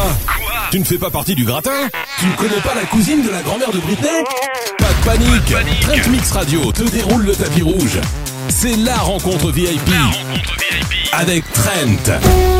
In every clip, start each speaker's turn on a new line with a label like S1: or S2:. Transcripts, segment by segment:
S1: Tu ne fais pas partie du gratin? Tu ne connais pas la cousine de la grand-mère de Britney? Pas de panique, Trent Mix Radio te déroule le tapis rouge. C'est la rencontre VIP. Avec Trent.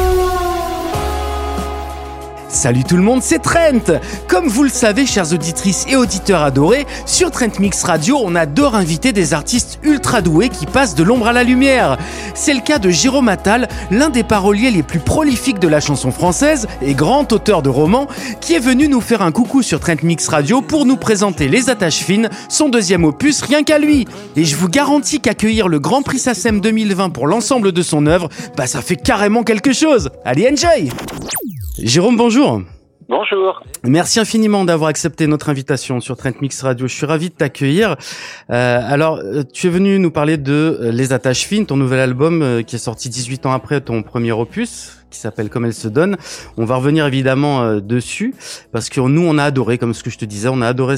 S2: Salut tout le monde, c'est Trent. Comme vous le savez, chères auditrices et auditeurs adorés, sur Trent Mix Radio, on adore inviter des artistes ultra doués qui passent de l'ombre à la lumière. C'est le cas de Jérôme Attal, l'un des paroliers les plus prolifiques de la chanson française et grand auteur de romans, qui est venu nous faire un coucou sur Trent Mix Radio pour nous présenter Les Attaches Fines, son deuxième opus rien qu'à lui. Et je vous garantis qu'accueillir le Grand Prix SACEM 2020 pour l'ensemble de son œuvre, ça fait carrément quelque chose. Allez, enjoy! Jérôme, bonjour.
S3: Bonjour.
S2: Merci infiniment d'avoir accepté notre invitation sur Trent Mix Radio. Je suis ravi de t'accueillir. Alors, tu es venu nous parler de Les Attaches Fines, ton nouvel album qui est sorti 18 ans après ton premier opus, qui s'appelle Comme elle se donne. On va revenir évidemment dessus, parce que nous, on a adoré, comme ce que je te disais, on a adoré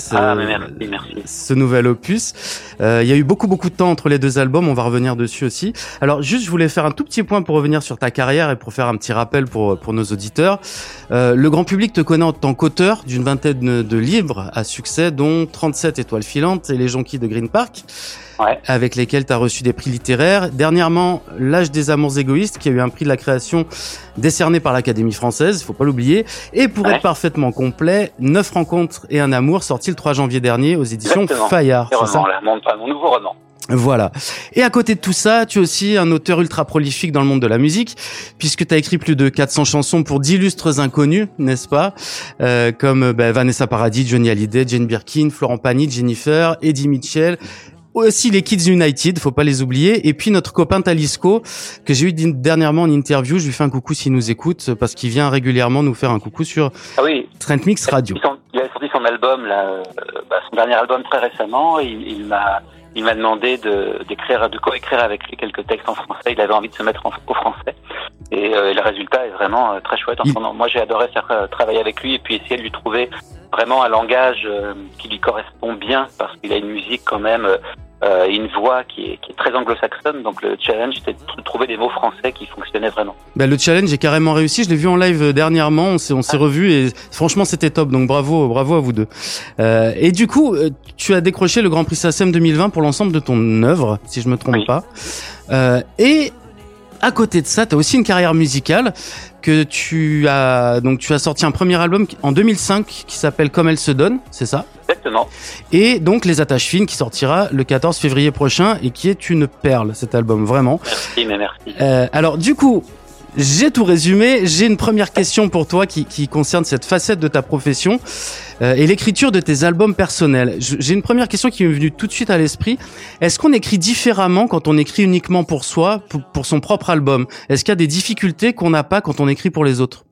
S2: ce nouvel opus. Il y a eu beaucoup de temps entre les deux albums, on va revenir dessus aussi. Alors, juste, je voulais faire un tout petit point pour revenir sur ta carrière et pour faire un petit rappel pour nos auditeurs. Le grand public te connaît en tant qu'auteur d'une vingtaine de livres à succès, dont 37 étoiles filantes et Les Jonquilles de Green Park. Ouais. Avec lesquels tu as reçu des prix littéraires. Dernièrement, L'Âge des amours égoïstes, qui a eu un prix de la création décerné par l'Académie française, il faut pas l'oublier. Et pour être parfaitement complet, 9 rencontres et un amour, sorti le 3 janvier dernier aux éditions Fayard.
S3: C'est ça, mon nouveau roman.
S2: Voilà. Et à côté de tout ça, tu es aussi un auteur ultra prolifique dans le monde de la musique, puisque tu as écrit plus de 400 chansons pour d'illustres inconnus, n'est-ce pas, comme Vanessa Paradis, Johnny Hallyday, Jane Birkin, Florent Pagny, Jennifer, Eddie Mitchell, aussi les Kids United, faut pas les oublier, et puis notre copain Talisco, que j'ai eu dernièrement en interview. Je lui fais un coucou s'il nous écoute, parce qu'il vient régulièrement nous faire un coucou sur Trent Mix Radio.
S3: Il a sorti son album là, son dernier album très récemment, et il m'a demandé de coécrire avec lui quelques textes en français. Il avait envie de se mettre au français, et le résultat est vraiment très chouette. Moi, j'ai adoré travailler avec lui et puis essayer de lui trouver vraiment un langage qui lui correspond bien, parce qu'il a une musique quand même, une voix qui est très anglo-saxonne. Donc le challenge, c'était de trouver des mots français qui fonctionnaient vraiment.
S2: Le challenge est carrément réussi. Je l'ai vu en live dernièrement. On s'est revus et franchement c'était top. Donc bravo à vous deux. Et du coup, tu as décroché le Grand Prix SACEM 2020 pour l'ensemble de ton œuvre, si je me trompe pas. Et à côté de ça, tu as aussi une carrière musicale que tu as sorti un premier album en 2005 qui s'appelle Comme elle se donne, c'est ça?
S3: Exactement.
S2: Et donc Les Attaches Fines qui sortira le 14 février prochain et qui est une perle, cet album, vraiment.
S3: Merci.
S2: Alors du coup, j'ai tout résumé. J'ai une première question pour toi qui concerne cette facette de ta profession et l'écriture de tes albums personnels. J'ai une première question qui m'est venue tout de suite à l'esprit. Est-ce qu'on écrit différemment quand on écrit uniquement pour soi, pour son propre album? Est-ce qu'il y a des difficultés qu'on n'a pas quand on écrit pour les autres?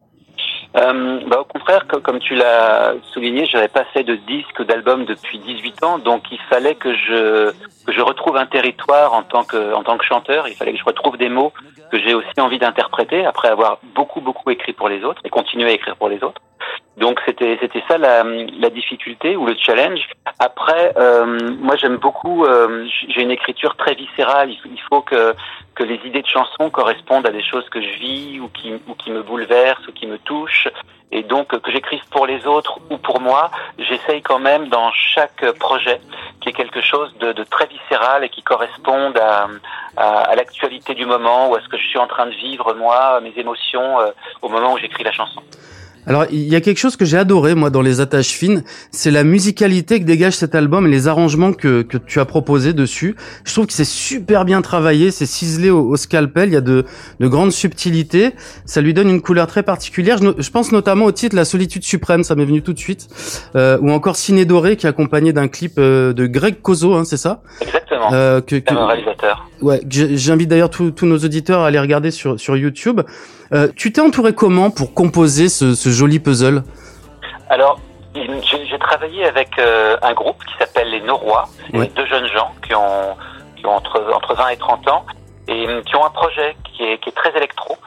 S3: Au contraire, comme tu l'as souligné, j'avais pas fait de disques ou d'albums depuis 18 ans, donc il fallait que je retrouve un territoire en tant que chanteur. Il fallait que je retrouve des mots que j'ai aussi envie d'interpréter après avoir beaucoup écrit pour les autres et continuer à écrire pour les autres. Donc c'était ça la difficulté ou le challenge. Après, moi j'aime beaucoup. J'ai une écriture très viscérale. Il faut que les idées de chansons correspondent à des choses que je vis ou qui me bouleversent ou qui me touchent. Et donc que j'écrive pour les autres ou pour moi, j'essaye quand même dans chaque projet qu'il y ait quelque chose de très viscéral et qui corresponde à l'actualité du moment ou à ce que je suis en train de vivre moi, mes émotions au moment où j'écris la chanson.
S2: Alors, il y a quelque chose que j'ai adoré, moi, dans Les Attaches Fines, c'est la musicalité que dégage cet album et les arrangements que tu as proposés dessus. Je trouve que c'est super bien travaillé, c'est ciselé au scalpel, il y a de grandes subtilités, ça lui donne une couleur très particulière. Je pense notamment au titre La Solitude Suprême, ça m'est venu tout de suite, ou encore Ciné Doré, qui est accompagné d'un clip de Greg Kozo, c'est ça?
S3: Exactement, c'est un réalisateur.
S2: Ouais, j'invite d'ailleurs tous nos auditeurs à aller regarder sur YouTube. Tu t'es entouré comment pour composer ce joli puzzle?
S3: Alors, j'ai travaillé avec un groupe qui s'appelle les Norois. C'est deux jeunes gens qui ont entre 20 et 30 ans et qui ont un projet qui est très électro.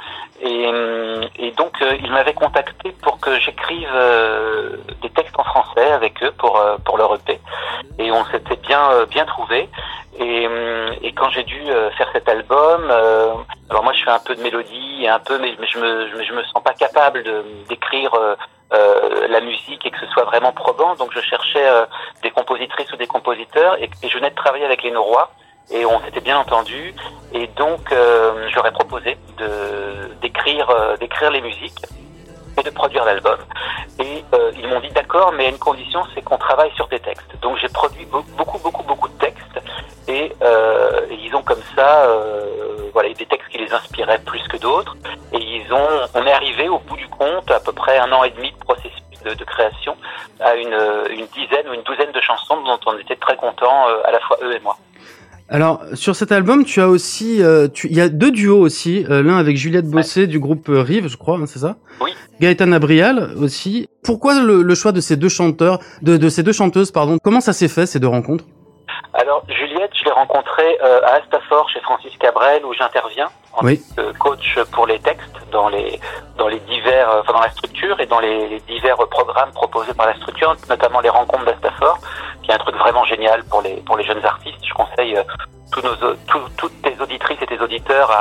S3: Et donc, ils m'avaient contacté pour que j'écrive des textes en français avec eux pour leur EP. Et on s'était bien trouvés. Et quand j'ai dû faire cet album, alors moi je fais un peu de mélodie, mélodie et un peu, mais je me sens pas capable d'écrire la musique et que ce soit vraiment probant. Donc je cherchais des compositrices ou des compositeurs et je venais de travailler avec les Norrois et on s'était bien entendu. Et donc je leur ai proposé d'écrire les musiques et de produire l'album. Et ils m'ont dit d'accord, mais à une condition, c'est qu'on travaille sur tes textes. Donc j'ai produit beaucoup de textes et ils ont comme ça des textes qui les inspiraient plus que d'autres. Et on est arrivé au bout du compte, à peu près 1 an et demi de processus de création, à une dizaine ou une douzaine de chansons dont on était très contents, à la fois eux et moi.
S2: Alors, sur cet album, tu as aussi, il y a 2 duos aussi, l'un avec Juliette Bossé du groupe Rive, je crois, hein, c'est ça?
S3: Oui.
S2: Gaëtan Abrial aussi. Pourquoi le choix de ces 2 chanteurs, de ces 2 chanteuses, pardon? Comment ça s'est fait, ces 2 rencontres?
S3: Alors, Juliette, je l'ai rencontrée à Astafort chez Francis Cabrel, où j'interviens en tant que coach pour les textes dans la structure et dans les divers programmes proposés par la structure, notamment les rencontres d'Astafort, qui est un truc vraiment génial pour les jeunes artistes. Je conseille toutes tes auditrices et tes auditeurs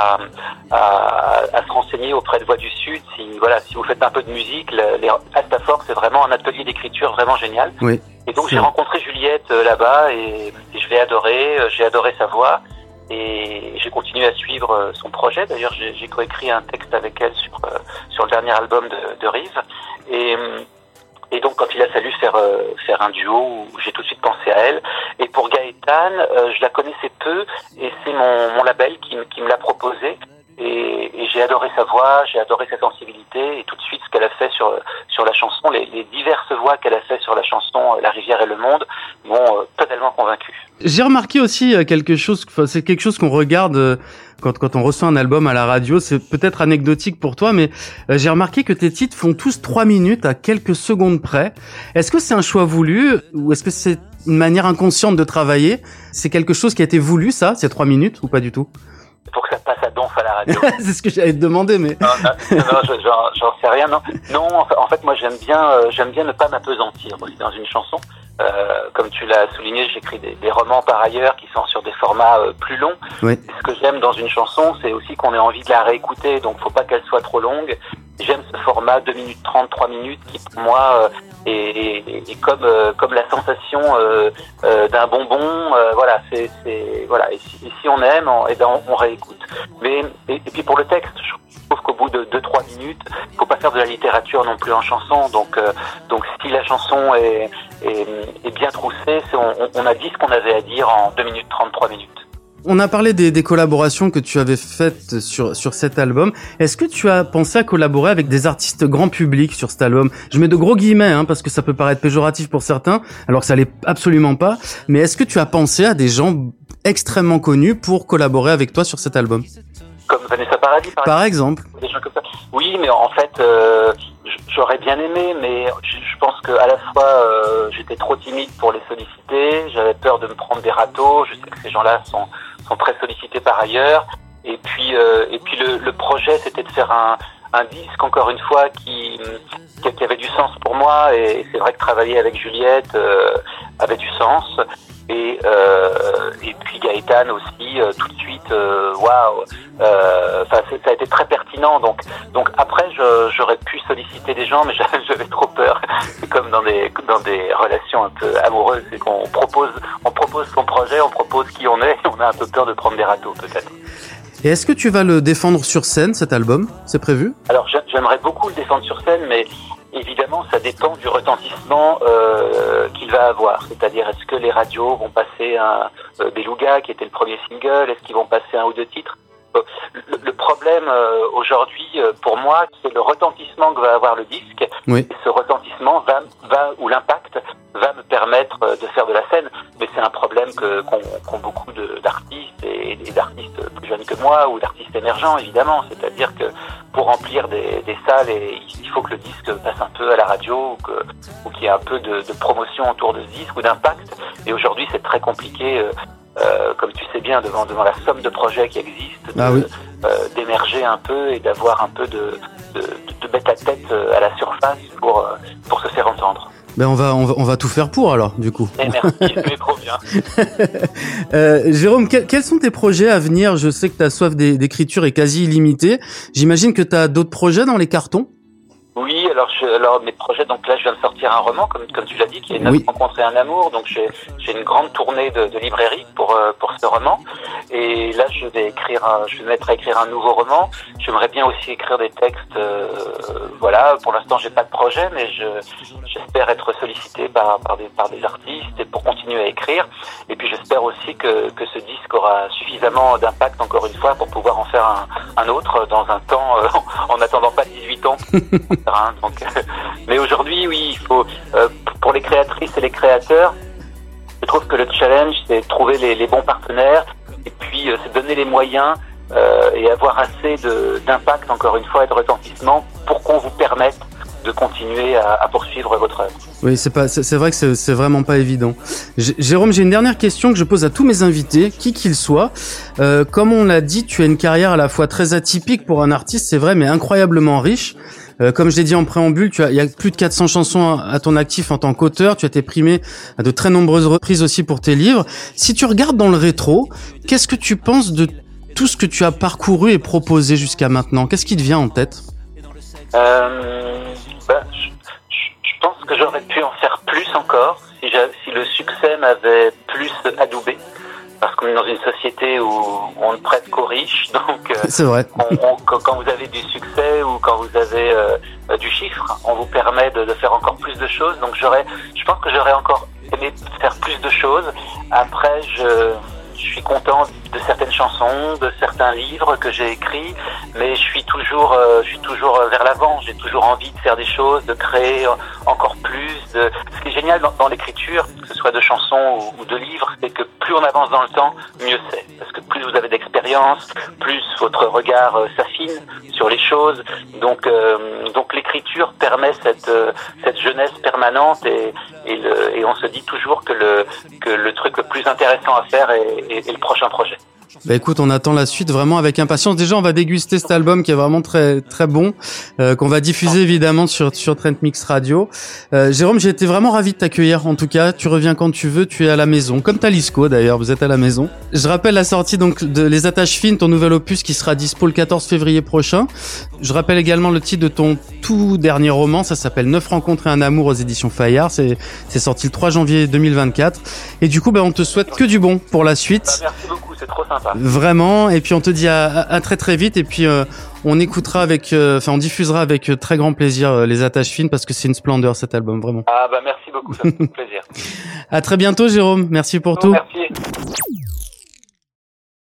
S3: à se renseigner auprès de Voix du Sud. Si vous faites un peu de musique, Astafort, c'est vraiment un atelier d'écriture vraiment génial.
S2: Oui.
S3: Et donc j'ai rencontré Juliette là-bas et je l'ai adorée, j'ai adoré sa voix et j'ai continué à suivre son projet. D'ailleurs, j'ai coécrit un texte avec elle sur le dernier album de Rive. Et donc, quand il a fallu faire un duo, j'ai tout de suite pensé à elle. Et pour Gaëtan, je la connaissais peu et c'est mon label qui me l'a proposé. Et j'ai adoré sa voix, j'ai adoré sa sensibilité et tout de suite ce qu'elle a fait sur la chanson, les diverses voix qu'elle a fait sur la chanson La Rivière et le Monde m'ont totalement convaincu.
S2: J'ai remarqué aussi quelque chose, c'est quelque chose qu'on regarde quand on reçoit un album à la radio, c'est peut-être anecdotique pour toi, mais j'ai remarqué que tes titres font tous 3 minutes à quelques secondes près. Est-ce que c'est un choix voulu ou est-ce que c'est une manière inconsciente de travailler? C'est quelque chose qui a été voulu, ça, ces 3 minutes, ou pas du tout?
S3: Pour que ça passe à donf à la radio.
S2: C'est ce que j'allais te demander, mais...
S3: Non, j'en sais rien, non. En fait, moi, j'aime bien ne pas m'apesantir aussi dans une chanson. Comme tu l'as souligné, j'écris des romans par ailleurs qui sont sur des formats plus longs.
S2: Oui.
S3: Et ce que j'aime dans une chanson, c'est aussi qu'on ait envie de la réécouter, donc faut pas qu'elle soit trop longue. J'aime ce format 2 minutes 30, 3 minutes qui pour moi est comme la sensation d'un bonbon. Et si on aime, on réécoute. Et puis pour le texte, je trouve qu'au bout de 2-3 minutes, faut pas faire de la littérature non plus en chanson. Donc si la chanson est bien troussée, on a dit ce qu'on avait à dire en 2 minutes 33 minutes.
S2: On a parlé des collaborations que tu avais faites sur cet album. Est-ce que tu as pensé à collaborer avec des artistes grand public sur cet album? Je mets de gros guillemets, parce que ça peut paraître péjoratif pour certains, alors que ça l'est absolument pas. Mais est-ce que tu as pensé à des gens extrêmement connus pour collaborer avec toi sur cet album?
S3: Comme Vanessa Paradis,
S2: par exemple.
S3: Des gens comme ça. Oui, mais en fait, j'aurais bien aimé, mais je pense que à la fois j'étais trop timide pour les solliciter, j'avais peur de me prendre des râteaux. Je sais que ces gens-là sont très sollicités par ailleurs. Et puis le projet, c'était de faire un disque, encore une fois, qui avait du sens pour moi. Et c'est vrai que travailler avec Juliette avait du sens. Et puis Gaëtan aussi, tout de suite, waouh. Ça a été très pertinent. Donc après, j'aurais pu solliciter des gens, mais j'avais trop peur. C'est comme dans des relations un peu amoureuses, c'est qu'on propose son projet, on propose qui on est, et on a un peu peur de prendre des râteaux peut-être.
S2: Et est-ce que tu vas le défendre sur scène, cet album? C'est prévu?
S3: Alors j'aimerais beaucoup le défendre sur scène, mais évidemment, ça dépend du retentissement qu'il va avoir. C'est-à-dire, est-ce que les radios vont passer un Beluga, qui était le premier single? Est-ce qu'ils vont passer 1 ou 2 titres? Le problème aujourd'hui, pour moi, c'est le retentissement que va avoir le disque.
S2: Oui.
S3: Et ce retentissement ou l'impact va me permettre de faire de la scène. Mais c'est un problème qu'ont beaucoup d'artistes et d'artistes plus jeunes que moi ou d'artistes émergents, évidemment. C'est-à-dire que pour remplir des salles, il faut que le disque passe un peu à la radio ou qu'il y ait un peu de promotion autour de ce disque ou d'impact. Et aujourd'hui, c'est très compliqué. Comme tu sais bien, devant la somme de projets qui existent, d'émerger un peu et d'avoir un peu de mettre la tête à la surface pour se faire entendre.
S2: Ben on va tout faire pour alors, du coup.
S3: Et merci, mais trop bien.
S2: Jérôme, quels sont tes projets à venir? Je sais que ta soif d'écriture est quasi illimitée. J'imagine que tu as d'autres projets dans les cartons?
S3: Oui, alors mes projets, donc là je viens de sortir un roman, comme tu l'as dit, qui est 9 rencontres et un amour, donc j'ai une grande tournée de librairie pour ce roman, et là je vais me mettre à écrire un nouveau roman. J'aimerais bien aussi écrire des textes, voilà, pour l'instant j'ai pas de projet, mais j'espère être sollicité par des artistes et pour continuer à écrire, et puis j'espère aussi que ce disque aura suffisamment d'impact, encore une fois, pour pouvoir en faire un autre dans un temps, en n'attendant pas 18 ans. Donc, mais aujourd'hui, oui, il faut, pour les créatrices et les créateurs, je trouve que le challenge, c'est trouver les bons partenaires et puis c'est donner les moyens et avoir assez d'impact, encore une fois, et de retentissement pour qu'on vous permette de continuer à poursuivre votre œuvre.
S2: Oui, c'est vrai que c'est vraiment pas évident. Jérôme, j'ai une dernière question que je pose à tous mes invités, qui qu'ils soient. Comme on l'a dit, tu as une carrière à la fois très atypique pour un artiste, c'est vrai, mais incroyablement riche. Comme je l'ai dit en préambule, il y a plus de 400 chansons à ton actif en tant qu'auteur. Tu as été primé à de très nombreuses reprises aussi pour tes livres. Si tu regardes dans le rétro, qu'est-ce que tu penses de tout ce que tu as parcouru et proposé jusqu'à maintenant? Qu'est-ce qui te vient en tête?
S3: Je pense que j'aurais pu en faire plus encore si le succès m'avait plus adoubé. Parce qu'on est dans une société où on ne prête qu'aux riches, donc
S2: c'est vrai.
S3: Quand vous avez du succès ou quand vous avez du chiffre, on vous permet de faire encore plus de choses. Donc je pense que j'aurais encore aimé faire plus de choses. Après, je suis content de certaines chansons, de certains livres que j'ai écrits, mais je suis toujours vers l'avant. J'ai toujours envie de faire des choses, de créer encore plus. Ce qui est génial dans l'écriture, que ce soit de chansons ou de livres, c'est que plus on avance dans le temps, mieux c'est. Parce que plus vous avez d'expérience, plus votre regard s'affine sur les choses. Donc l'écriture permet cette jeunesse permanente et on se dit toujours que le truc le plus intéressant à faire est le prochain projet.
S2: Bah écoute, on attend la suite vraiment avec impatience. Déjà, on va déguster cet album qui est vraiment très très bon, qu'on va diffuser évidemment sur Trent Mix Radio. Jérôme, j'ai été vraiment ravi de t'accueillir. En tout cas, tu reviens quand tu veux, tu es à la maison, comme Talisco d'ailleurs, vous êtes à la maison. Je rappelle la sortie donc de Les Attaches Fines, ton nouvel opus qui sera dispo le 14 février prochain. Je rappelle également le titre de ton tout dernier roman, ça s'appelle 9 rencontres et un amour aux éditions Fayard. C'est sorti le 3 janvier 2024. Et du coup, on te souhaite que du bon pour la suite.
S3: Merci beaucoup, c'est trop sympa.
S2: Vraiment, et puis on te dit à très très vite, et puis on écoutera on diffusera avec très grand plaisir Les Attaches Fines, parce que c'est une splendeur cet album, vraiment.
S3: Merci beaucoup, ça me fait plaisir.
S2: À très bientôt Jérôme, merci pour tout.
S3: Merci.